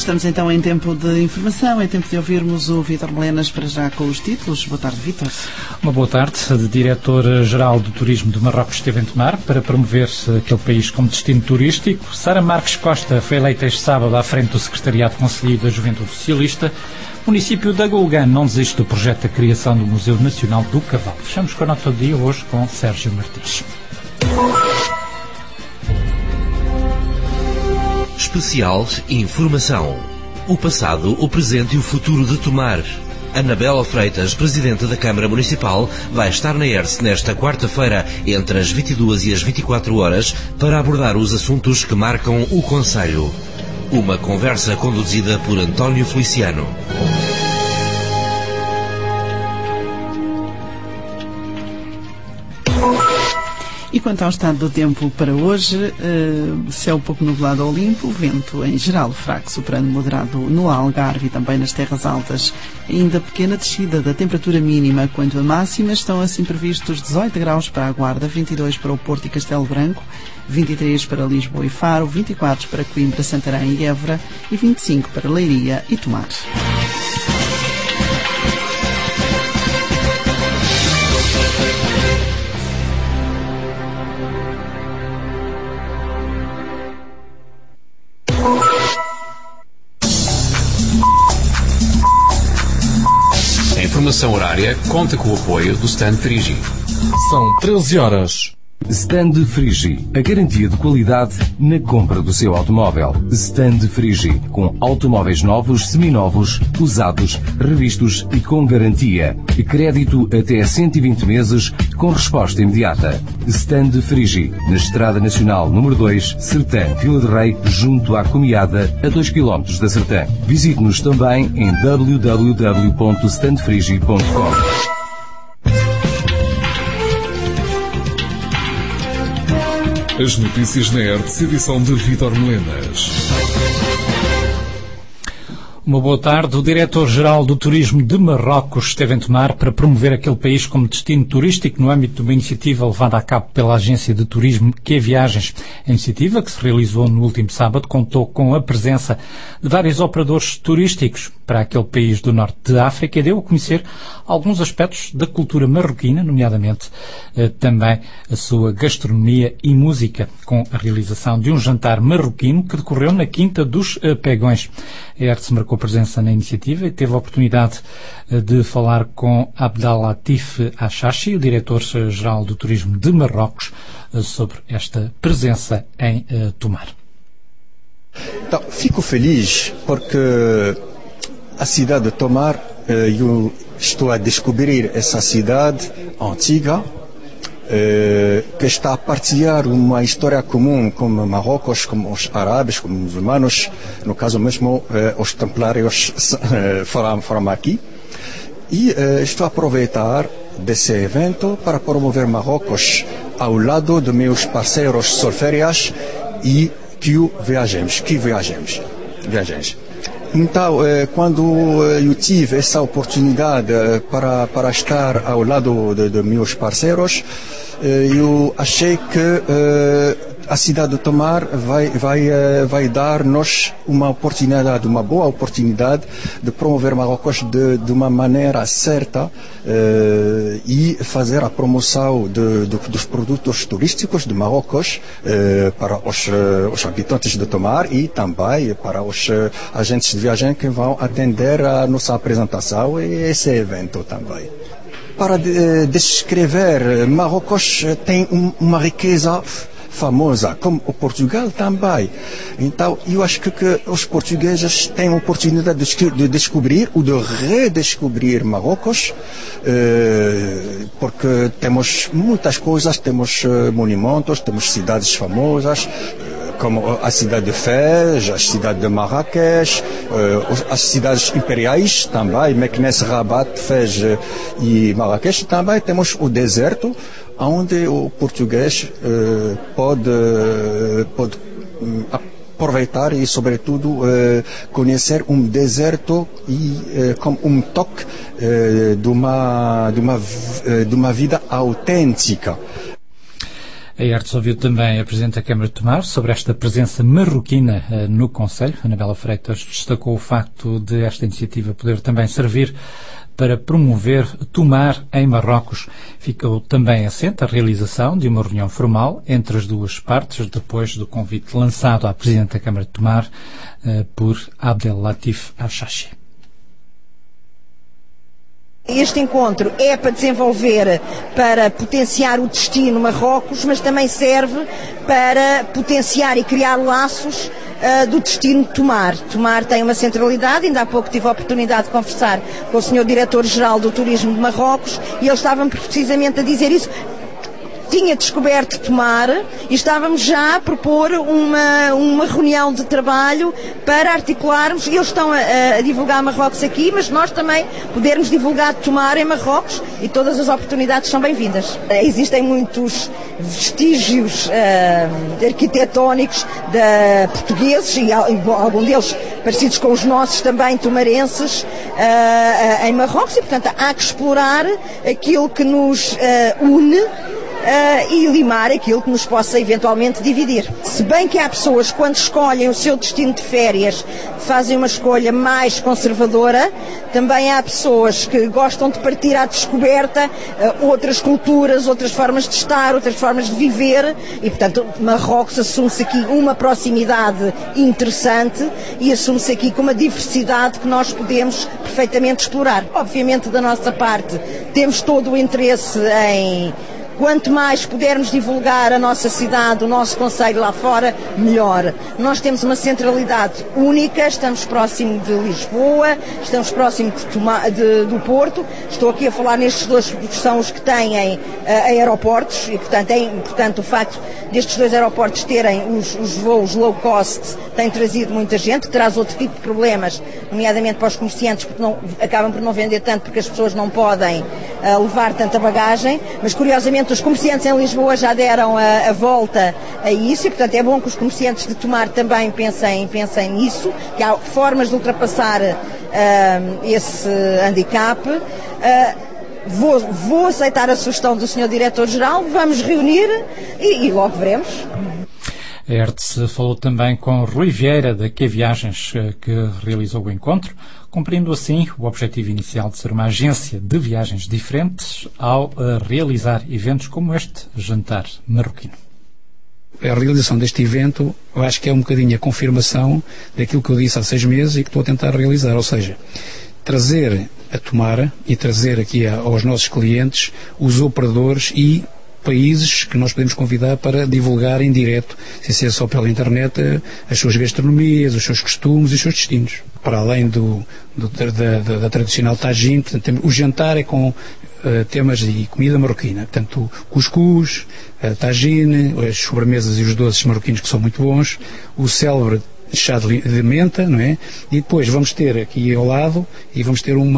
Estamos então em tempo de informação, é tempo de ouvirmos o Vítor Melenas para já com os títulos. Boa tarde, Vítor. Uma boa tarde. A Diretora-Geral do Turismo de Marrocos esteve em Tomar para promover aquele país como destino turístico. Sara Marques Costa foi eleita este sábado à frente do Secretariado Conselhio da Juventude Socialista. O município de Agulgã não desiste do projeto da criação do Museu Nacional do Cavalo. Fechamos com a nota do dia hoje com Sérgio Martins. Especial Informação. O passado, o presente e o futuro de Tomar. Anabela Freitas, Presidente da Câmara Municipal, vai estar na ERSE nesta quarta-feira, entre as 22 e as 24 horas, para abordar os assuntos que marcam o concelho. Uma conversa conduzida por António Feliciano. E quanto ao estado do tempo para hoje, céu pouco nublado ou limpo, vento em geral fraco, soprano moderado no Algarve e também nas terras altas. Ainda pequena descida da temperatura mínima, quanto a máxima, estão assim previstos 18 graus para a Guarda, 22 para o Porto e Castelo Branco, 23 para Lisboa e Faro, 24 para Coimbra, Santarém e Évora e 25 para Leiria e Tomar. A informação horária conta com o apoio do Stand Frigi. São 13 horas. Stand Frigi, a garantia de qualidade na compra do seu automóvel. Stand Frigi, com automóveis novos, seminovos, usados, revistos e com garantia. Crédito até 120 meses, com resposta imediata. Stand Frigi, na Estrada Nacional número 2, Sertã, Vila de Rei, junto à Comiada, a 2 km da Sertã. Visite-nos também em www.standfrigi.com. As notícias na ERTE, edição de Vítor Melenas. Uma boa tarde. O Diretor-Geral do Turismo de Marrocos esteve em Tomar para promover aquele país como destino turístico no âmbito de uma iniciativa levada a cabo pela Agência de Turismo QE Viagens. A iniciativa, que se realizou no último sábado, contou com a presença de vários operadores turísticos para aquele país do norte de África e deu a conhecer alguns aspectos da cultura marroquina, nomeadamente também a sua gastronomia e música, com a realização de um jantar marroquino que decorreu na Quinta dos Pegões. A ERTE marcou presença na iniciativa e teve a oportunidade de falar com Abdellatif Achachi, o Diretor-Geral do Turismo de Marrocos, sobre esta presença em Tomar. Então, fico feliz porque a cidade de Tomar, eu estou a descobrir essa cidade antiga, que está a partilhar uma história comum com Marrocos, com os árabes, com os muçulmanos, no caso mesmo os templários foram aqui. E estou a aproveitar desse evento para promover Marrocos ao lado de meus parceiros Solférias e que viajemos. Então, quando eu tive essa oportunidade para estar ao lado de meus parceiros, eu achei que a cidade de Tomar vai dar-nos uma boa oportunidade de promover Marrocos de uma maneira certa e fazer a promoção dos produtos turísticos de Marrocos para os habitantes de Tomar e também para os agentes de viagem que vão atender a nossa apresentação e esse evento também. Para descrever, Marrocos tem uma riqueza famosa, como o Portugal também. Então, eu acho que os portugueses têm a oportunidade de descobrir ou de redescobrir Marrocos, porque temos muitas coisas, temos monumentos, temos cidades famosas, como a cidade de Fez, a cidade de Marrakech, as cidades imperiais também, Meknès, Rabat, Fez e Marrakech. Também temos o deserto, onde o português pode aproveitar e, sobretudo, conhecer um deserto e como um toque de uma vida autêntica. A Hertz ouviu também a Presidente da Câmara de Tomar sobre esta presença marroquina no Conselho. Anabela Freitas destacou o facto de esta iniciativa poder também servir para promover Tomar em Marrocos. Ficou também assente a realização de uma reunião formal entre as duas partes, depois do convite lançado à Presidente da Câmara de Tomar por Abdellatif Al-Shashi. Este encontro é para desenvolver, para potenciar o destino Marrocos, mas também serve para potenciar e criar laços do destino de Tomar. Tomar tem uma centralidade, ainda há pouco tive a oportunidade de conversar com o Sr. Diretor-Geral do Turismo de Marrocos e ele estava precisamente a dizer isso. Tinha descoberto Tomar e estávamos já a propor uma reunião de trabalho para articularmos, e eles estão a divulgar Marrocos aqui, mas nós também podermos divulgar Tomar em Marrocos, e todas as oportunidades são bem-vindas. Existem muitos vestígios arquitetónicos portugueses, e algum deles parecidos com os nossos também tomarenses, em Marrocos, e portanto há que explorar aquilo que nos une e limar aquilo que nos possa eventualmente dividir. Se bem que há pessoas, quando escolhem o seu destino de férias, fazem uma escolha mais conservadora, também há pessoas que gostam de partir à descoberta outras culturas, outras formas de estar, outras formas de viver, e portanto Marrocos assume-se aqui uma proximidade interessante e assume-se aqui com uma diversidade que nós podemos perfeitamente explorar. Obviamente, da nossa parte, temos todo o interesse em quanto mais pudermos divulgar a nossa cidade, o nosso concelho lá fora, melhor. Nós temos uma centralidade única, estamos próximo de Lisboa, estamos próximo do Porto. Estou aqui a falar nestes dois, porque são os que têm aeroportos, e portanto o facto destes dois aeroportos terem os voos low cost tem trazido muita gente, traz outro tipo de problemas, nomeadamente para os comerciantes, porque acabam por não vender tanto porque as pessoas não podem levar tanta bagagem, mas curiosamente os comerciantes em Lisboa já deram a volta a isso, e portanto é bom que os comerciantes de Tomar também pensem nisso, que há formas de ultrapassar esse handicap. Vou aceitar a sugestão do Sr. Diretor-Geral, vamos reunir e logo veremos. A Hertz falou também com Rui Vieira, da Que Viagens, que realizou o encontro, cumprindo assim o objetivo inicial de ser uma agência de viagens diferentes ao realizar eventos como este jantar marroquino. A realização deste evento, eu acho que é um bocadinho a confirmação daquilo que eu disse há 6 meses e que estou a tentar realizar, ou seja, trazer a Tomar e trazer aqui aos nossos clientes os operadores e países que nós podemos convidar para divulgar em direto, sem ser só pela internet, as suas gastronomias, os seus costumes e os seus destinos. Para além da tradicional tagine, portanto, o jantar é com temas de comida marroquina, portanto, cuscuz, tagine, as sobremesas e os doces marroquinos que são muito bons, o célebre chá de menta, não é? E depois vamos ter aqui ao lado e vamos ter um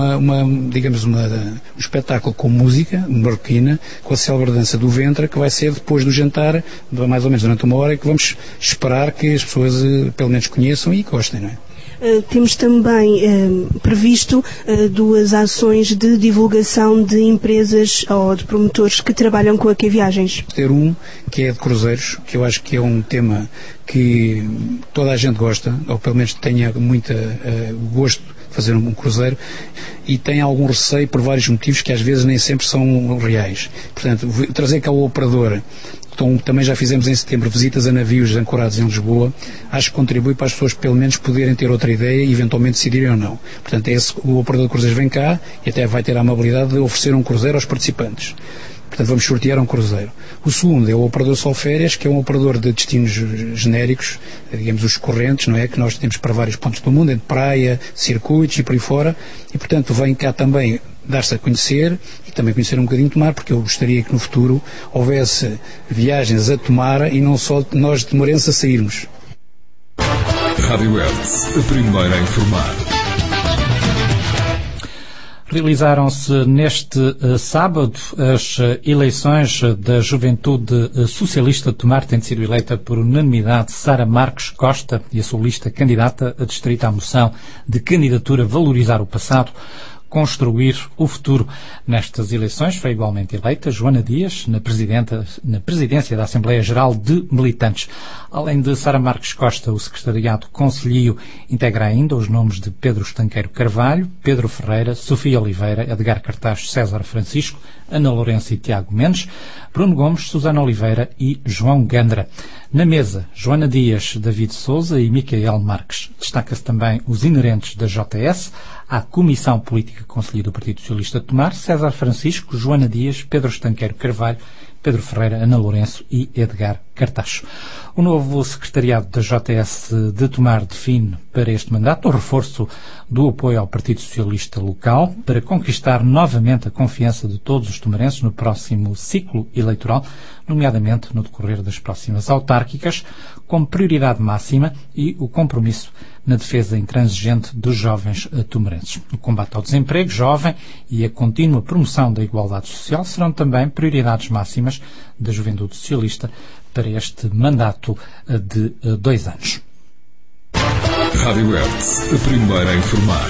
espetáculo com música marroquina, com a célebre dança do ventre, que vai ser depois do jantar, mais ou menos durante 1 hora, que vamos esperar que as pessoas pelo menos conheçam e gostem, não é? Temos também previsto 2 ações de divulgação de empresas ou de promotores que trabalham com a Que Viagens. Ter que é de cruzeiros, que eu acho que é um tema que toda a gente gosta, ou pelo menos tenha muito gosto de fazer um cruzeiro, e tem algum receio por vários motivos que às vezes nem sempre são reais. Portanto, trazer cá o operador. Então, também já fizemos em setembro visitas a navios ancorados em Lisboa. Acho que contribui para as pessoas pelo menos poderem ter outra ideia e eventualmente decidirem ou não. Portanto, o operador de cruzeiros vem cá e até vai ter a amabilidade de oferecer um cruzeiro aos participantes. Portanto, vamos sortear um cruzeiro. O segundo é o operador Sol Férias, que é um operador de destinos genéricos, digamos os correntes, não é? Que nós temos para vários pontos do mundo, entre praia, circuitos e por aí fora. E, portanto, vem cá também dar-se a conhecer e também conhecer um bocadinho Tomar, porque eu gostaria que no futuro houvesse viagens a Tomar e não só nós de Morense a sairmos. Rádio Hertz, a primeira a informar. Realizaram-se neste sábado as eleições da Juventude Socialista de Tomar. Tem sido eleita por unanimidade Sara Marques Costa e a sua lista candidata a distrito à moção de candidatura Valorizar o Passado, construir o futuro. Nestas eleições foi igualmente eleita Joana Dias na presidência da Assembleia Geral de Militantes. Além de Sara Marques Costa, o secretariado concelhio integra ainda os nomes de Pedro Estanqueiro Carvalho, Pedro Ferreira, Sofia Oliveira, Edgar Cartacho, César Francisco, Ana Lourenço e Tiago Mendes, Bruno Gomes, Susana Oliveira e João Gandra. Na mesa, Joana Dias, David Sousa e Micael Marques. Destaca-se também os inerentes da JS, à Comissão Política Conselhia do Partido Socialista de Tomar, César Francisco, Joana Dias, Pedro Estanqueiro Carvalho, Pedro Ferreira, Ana Lourenço e Edgar Cartacho. O novo secretariado da JS de Tomar define para este mandato o reforço do apoio ao Partido Socialista local para conquistar novamente a confiança de todos os tomarenses no próximo ciclo eleitoral, nomeadamente no decorrer das próximas autárquicas, com prioridade máxima e o compromisso na defesa intransigente dos jovens tomarenses. O combate ao desemprego jovem e a contínua promoção da igualdade social serão também prioridades máximas da Juventude Socialista para este mandato de 2 anos. Rádio Hertz, a primeira a informar.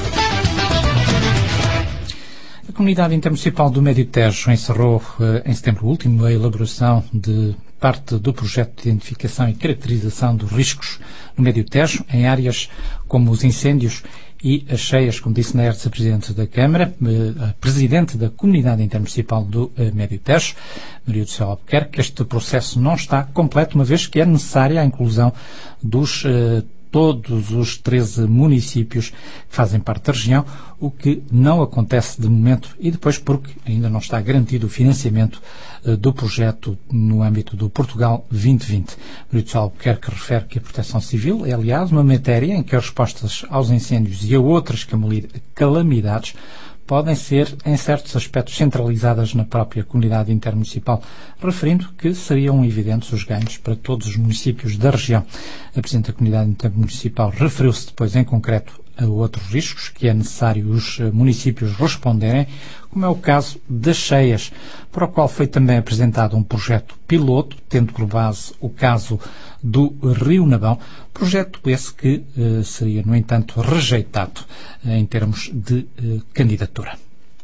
A Comunidade Intermunicipal do Médio Tejo encerrou em setembro último a elaboração de parte do projeto de identificação e caracterização dos riscos no Médio Tejo, em áreas como os incêndios e as cheias, como disse na Hertz a Presidente da Câmara, a Presidente da Comunidade Intermunicipal do Médio Tejo, Maria do Céu Albuquerque. Este processo não está completo, uma vez que é necessária a inclusão dos todos os 13 municípios que fazem parte da região, o que não acontece de momento e depois porque ainda não está garantido o financiamento do projeto no âmbito do Portugal 2020. Maria do Albuquerque refere que a Proteção Civil é, aliás, uma matéria em que as respostas aos incêndios e a outras calamidades podem ser, em certos aspectos, centralizadas na própria comunidade intermunicipal, referindo que seriam evidentes os ganhos para todos os municípios da região. A Presidente da Comunidade Intermunicipal referiu-se depois, em concreto, a outros riscos que é necessário os municípios responderem, como é o caso das cheias, para o qual foi também apresentado um projeto piloto, tendo por base o caso do Rio Nabão, projeto esse que seria, no entanto, rejeitado em termos de candidatura.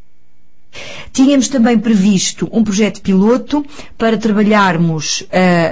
Tínhamos também previsto um projeto piloto para trabalharmos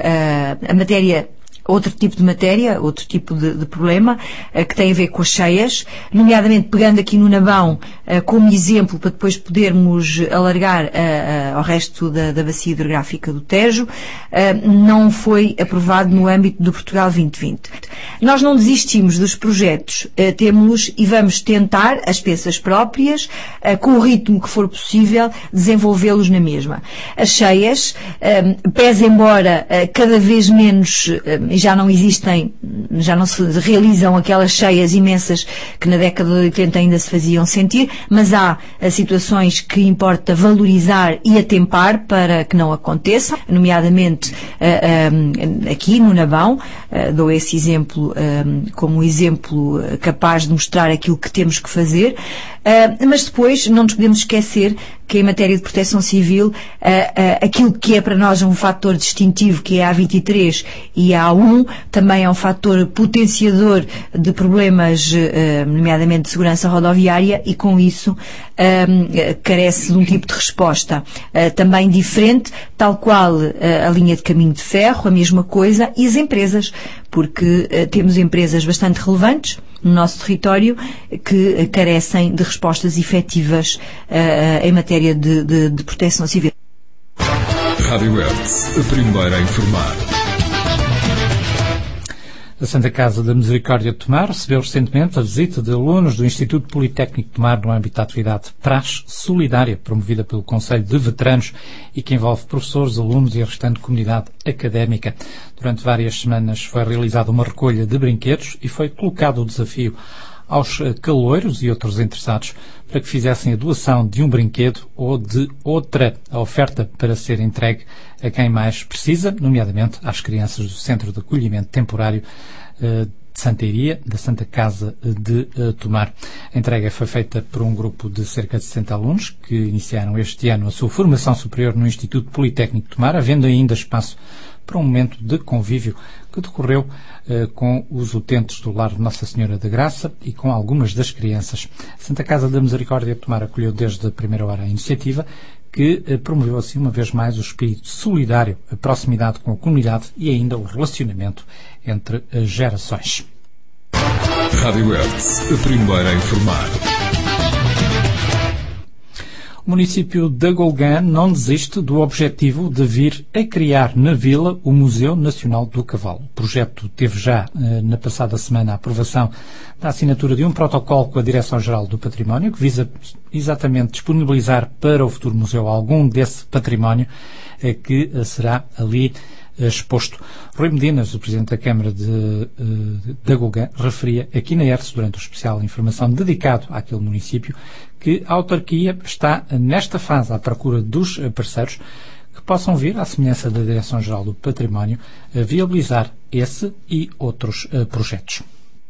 a matéria, outro tipo de matéria, outro tipo de problema, que tem a ver com as cheias, nomeadamente pegando aqui no Nabão como exemplo para depois podermos alargar ao resto da bacia hidrográfica do Tejo, não foi aprovado no âmbito do Portugal 2020. Nós não desistimos dos projetos, temos e vamos tentar, as peças próprias, com o ritmo que for possível, desenvolvê-los na mesma. As cheias, pese embora cada vez menos já não existem, já não se realizam aquelas cheias imensas que na década de 80 ainda se faziam sentir, mas há situações que importa valorizar e atempar para que não aconteça, nomeadamente aqui no Nabão, dou esse exemplo como exemplo capaz de mostrar aquilo que temos que fazer, mas depois não nos podemos esquecer que em matéria de proteção civil, aquilo que é para nós um fator distintivo, que é a A23 e a A1, também é um fator potenciador de problemas, nomeadamente de segurança rodoviária, e com isso carece de um tipo de resposta também diferente, tal qual a linha de caminho de ferro, a mesma coisa, e as empresas, porque temos empresas bastante relevantes no nosso território que carecem de respostas efetivas em matéria de proteção civil. Rádio Hertz, a primeira a informar. A Santa Casa da Misericórdia de Tomar recebeu recentemente a visita de alunos do Instituto Politécnico de Tomar no âmbito da atividade Praxe Solidária, promovida pelo Conselho de Veteranos e que envolve professores, alunos e a restante comunidade académica. Durante várias semanas foi realizada uma recolha de brinquedos e foi colocado o desafio aos caloiros e outros interessados para que fizessem a doação de um brinquedo ou de outra oferta para ser entregue a quem mais precisa, nomeadamente às crianças do Centro de Acolhimento Temporário de Santa Iria, da Santa Casa de Tomar. A entrega foi feita por um grupo de cerca de 60 alunos que iniciaram este ano a sua formação superior no Instituto Politécnico de Tomar, havendo ainda espaço para um momento de convívio que decorreu com os utentes do Lar de Nossa Senhora da Graça e com algumas das crianças. A Santa Casa da Misericórdia de Tomar acolheu desde a primeira hora a iniciativa, que promoveu assim uma vez mais o espírito solidário, a proximidade com a comunidade e ainda o relacionamento entre as gerações. Rádio Hertz, a primeira a informar. O município de Agulgã não desiste do objetivo de vir a criar na vila o Museu Nacional do Cavalo. O projeto teve já, na passada semana, a aprovação da assinatura de um protocolo com a Direção-Geral do Património, que visa exatamente disponibilizar para o futuro museu algum desse património que será ali exposto. Rui Medinas, o Presidente da Câmara de Agulgã, referia aqui na ERSE, durante o especial de informação dedicado àquele município, que a autarquia está nesta fase à procura dos parceiros que possam vir, à semelhança da Direção-Geral do Património, a viabilizar esse e outros projetos.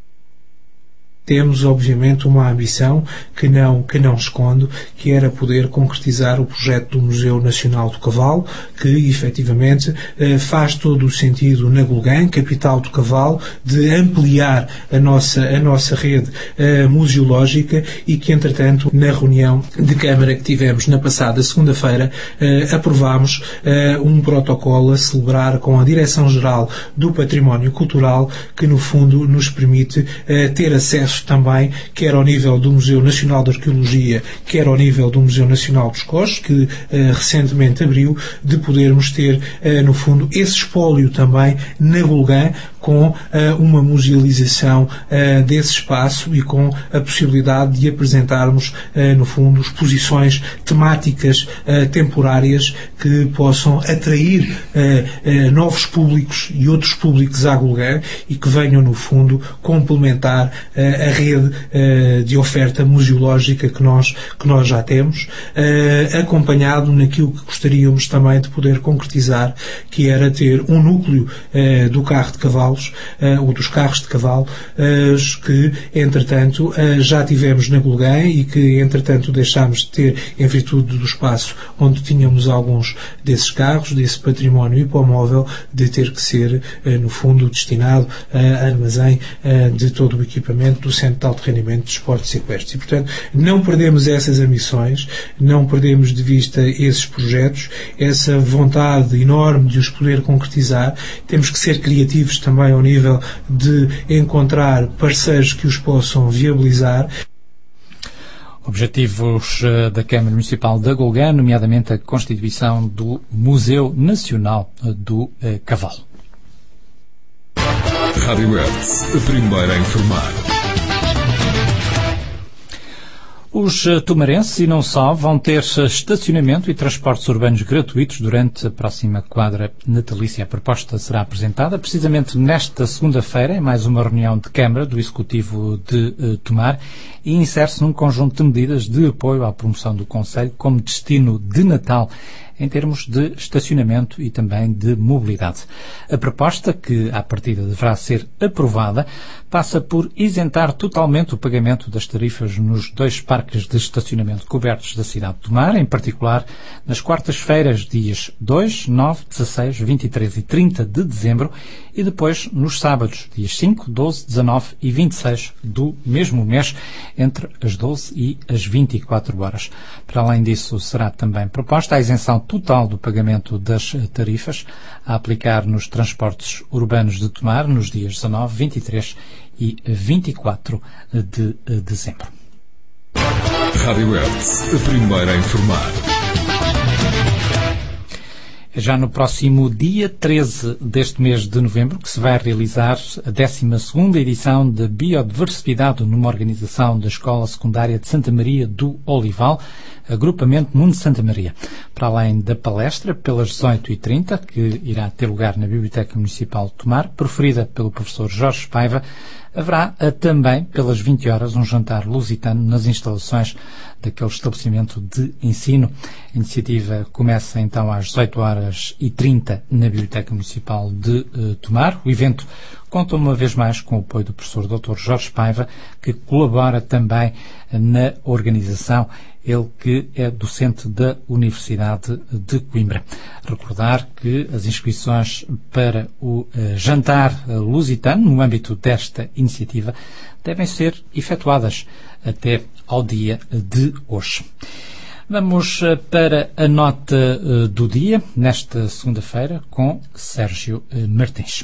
Temos, obviamente, uma ambição que não escondo, que era poder concretizar o projeto do Museu Nacional do Cavalo, que, efetivamente, faz todo o sentido na Agulgã, capital do cavalo, de ampliar a nossa rede museológica e que, entretanto, na reunião de Câmara que tivemos na passada segunda-feira, aprovámos um protocolo a celebrar com a Direção-Geral do Património Cultural, que, no fundo, nos permite ter acesso também, quer ao nível do Museu Nacional de Arqueologia, quer ao nível do Museu Nacional dos Coches, que recentemente abriu, de podermos ter, no fundo, esse espólio também na Agulgã, com uma musealização desse espaço e com a possibilidade de apresentarmos, no fundo, exposições temáticas temporárias que possam atrair novos públicos e outros públicos à Agulgã e que venham, no fundo, complementar a rede de oferta museológica que nós já temos, acompanhado naquilo que gostaríamos também de poder concretizar, que era ter um núcleo do carro de cavalos, ou dos carros de cavalo, que, entretanto, já tivemos na Agulgã e que, entretanto, deixámos de ter em virtude do espaço onde tínhamos alguns desses carros, desse património hipomóvel, de ter que ser, no fundo, destinado a armazém de todo o equipamento do Centro de Alto Rendimento de Esportes Equestres. E, portanto, não perdemos essas ambições, não perdemos de vista esses projetos, essa vontade enorme de os poder concretizar. Temos que ser criativos também ao nível de encontrar parceiros que os possam viabilizar. Objetivos da Câmara Municipal de Agulgã, nomeadamente a constituição do Museu Nacional do Cavalo. Rádio Hertz, a primeira a informar. Os tomarenses, e não só, vão ter estacionamento e transportes urbanos gratuitos durante a próxima quadra natalícia. A proposta será apresentada precisamente nesta segunda-feira, em mais uma reunião de Câmara do Executivo de Tomar, e insere-se num conjunto de medidas de apoio à promoção do concelho como destino de Natal, em termos de estacionamento e também de mobilidade. A proposta, que à partida deverá ser aprovada, passa por isentar totalmente o pagamento das tarifas nos 2 parques de estacionamento cobertos da cidade de Tomar, em particular nas quartas-feiras, dias 2, 9, 16, 23 e 30 de dezembro, e depois nos sábados, dias 5, 12, 19 e 26 do mesmo mês, entre as 12 e as 24 horas. Para além disso, será também proposta a isenção total do pagamento das tarifas a aplicar nos transportes urbanos de Tomar nos dias 19, 23 e 24 de dezembro. Rádio Hertz, a primeira a informar. É já no próximo dia 13 deste mês de novembro que se vai realizar a 12ª edição da Biodiversidade numa organização da Escola Secundária de Santa Maria do Olival, agrupamento Nuno Santa Maria. Para além da palestra, pelas 18h30, que irá ter lugar na Biblioteca Municipal de Tomar, proferida pelo professor Jorge Paiva, haverá também, pelas 20 horas, um jantar lusitano nas instalações daquele estabelecimento de ensino. A iniciativa começa então às 18h30 na Biblioteca Municipal de Tomar. O evento conta uma vez mais com o apoio do professor Dr. Jorge Paiva, que colabora também na organização, ele que é docente da Universidade de Coimbra. Recordar que as inscrições para o jantar lusitano, no âmbito desta iniciativa, devem ser efetuadas até ao dia de hoje. Vamos para a nota do dia, nesta segunda-feira, com Sérgio Martins.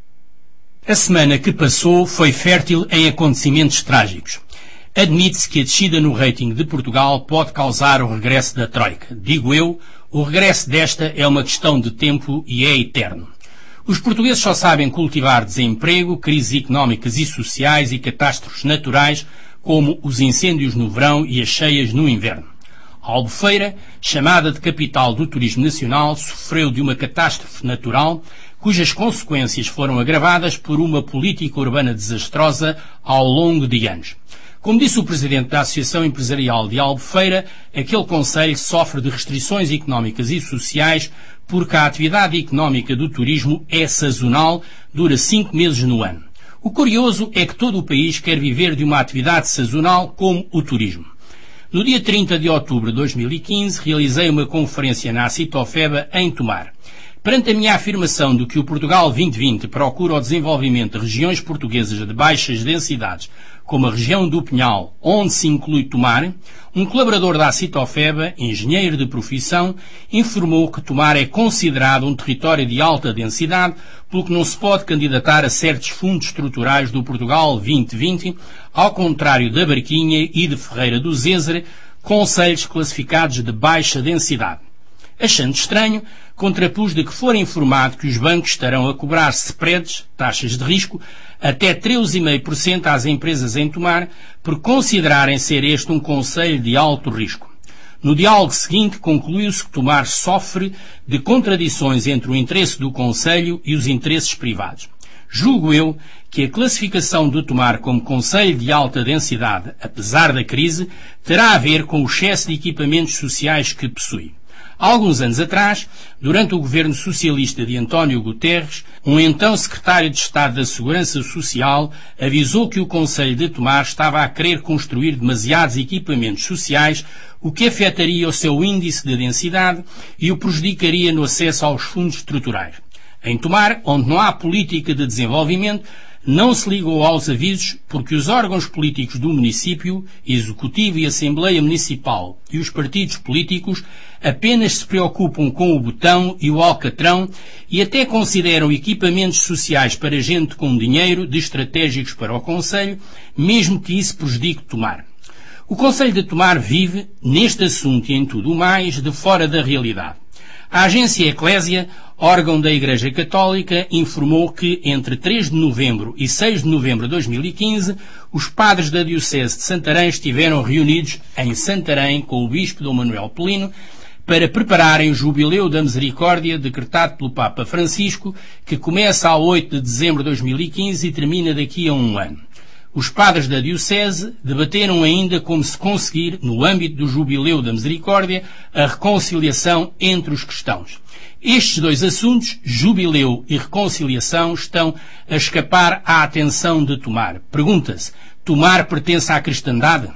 A semana que passou foi fértil em acontecimentos trágicos. Admite-se que a descida no rating de Portugal pode causar o regresso da Troika. Digo eu, o regresso desta é uma questão de tempo e é eterno. Os portugueses só sabem cultivar desemprego, crises económicas e sociais e catástrofes naturais, como os incêndios no verão e as cheias no inverno. A Albufeira, chamada de capital do turismo nacional, sofreu de uma catástrofe natural, cujas consequências foram agravadas por uma política urbana desastrosa ao longo de anos. Como disse o presidente da Associação Empresarial de Albufeira, aquele concelho sofre de restrições económicas e sociais porque a atividade económica do turismo é sazonal, dura 5 meses no ano. O curioso é que todo o país quer viver de uma atividade sazonal como o turismo. No dia 30 de outubro de 2015, realizei uma conferência na Acitofeba em Tomar. Perante a minha afirmação de que o Portugal 2020 procura o desenvolvimento de regiões portuguesas de baixas densidades, como a região do Pinhal, onde se inclui Tomar, um colaborador da Acitofeba, engenheiro de profissão, informou que Tomar é considerado um território de alta densidade, pelo que não se pode candidatar a certos fundos estruturais do Portugal 2020, ao contrário da Barquinha e de Ferreira do Zézer, concelhos classificados de baixa densidade. Achando estranho, contrapus de que for informado que os bancos estarão a cobrar spreads, taxas de risco, até 13,5% às empresas em Tomar, por considerarem ser este um concelho de alto risco. No diálogo seguinte, concluiu-se que Tomar sofre de contradições entre o interesse do concelho e os interesses privados. Julgo eu que a classificação de Tomar como concelho de alta densidade, apesar da crise, terá a ver com o excesso de equipamentos sociais que possui. Há alguns anos atrás, durante o governo socialista de António Guterres, um então secretário de Estado da Segurança Social avisou que o Concelho de Tomar estava a querer construir demasiados equipamentos sociais, o que afetaria o seu índice de densidade e o prejudicaria no acesso aos fundos estruturais. Em Tomar, onde não há política de desenvolvimento, não se ligou aos avisos porque os órgãos políticos do município, Executivo e Assembleia Municipal e os partidos políticos apenas se preocupam com o botão e o alcatrão e até consideram equipamentos sociais para gente com dinheiro de estratégicos para o Concelho, mesmo que isso prejudique Tomar. O Concelho de Tomar vive, neste assunto e em tudo o mais, de fora da realidade. A agência Eclésia, órgão da Igreja Católica, informou que entre 3 de novembro e 6 de novembro de 2015, os padres da Diocese de Santarém estiveram reunidos em Santarém com o Bispo Dom Manuel Pelino para prepararem o Jubileu da Misericórdia decretado pelo Papa Francisco, que começa a 8 de dezembro de 2015 e termina daqui a um ano. Os padres da Diocese debateram ainda como se conseguir, no âmbito do Jubileu da Misericórdia, a reconciliação entre os cristãos. Estes dois assuntos, Jubileu e reconciliação, estão a escapar à atenção de Tomar. Pergunta-se, Tomar pertence à cristandade?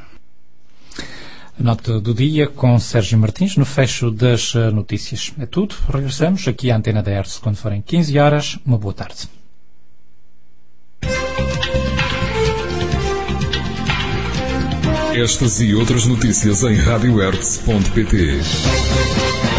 A nota do dia com Sérgio Martins no fecho das notícias. É tudo. Regressamos aqui à Antena da ERSE quando forem 15 horas. Uma boa tarde. Estas e outras notícias em radioertz.pt.